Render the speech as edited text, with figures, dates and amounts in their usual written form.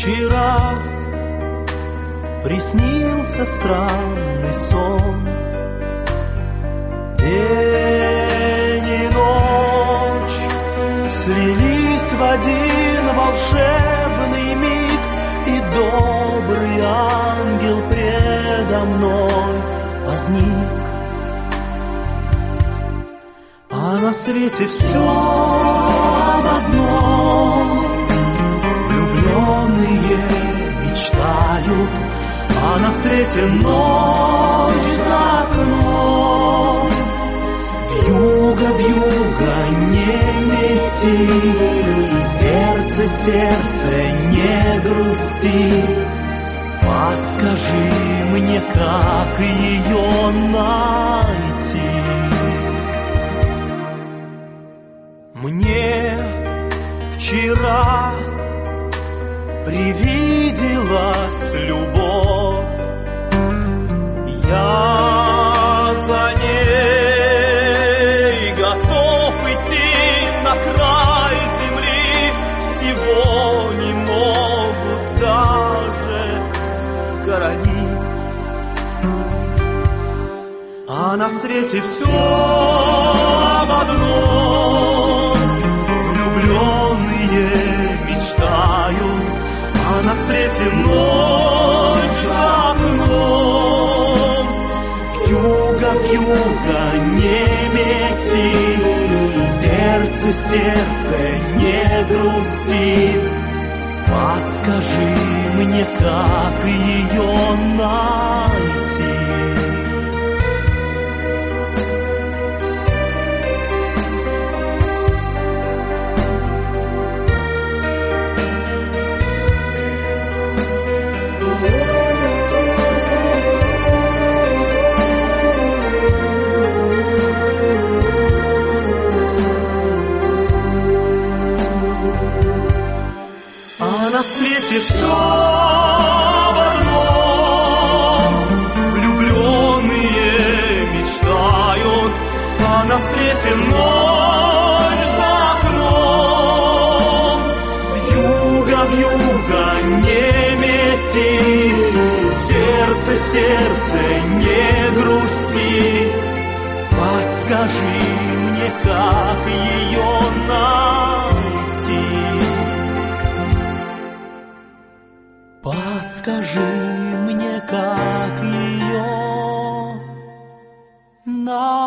Вчера приснился странный сон. День и ночь слились в один волшебный миг, и добрый ангел предо мной возник. А на свете все об одном: влюбленные мечтают, а на свете ночь за окном. Вьюга не мети, сердце, не грусти. Подскажи мне, как ее найти. Мне вчера привиделась любовь, я за ней готов идти на край земли. Всего не могут даже короли. А на свете все об одном: влюбленные мечтают, а на свете ночь за окном. Вьюга не мети, сердце, не грусти. Подскажи мне, как ее найти. На свете все в одном: влюбленные мечтают, а на свете ночь за окном. Вьюга не мети, сердце, не грусти. Подскажи мне, как ее найти. Подскажи мне, как ее найти.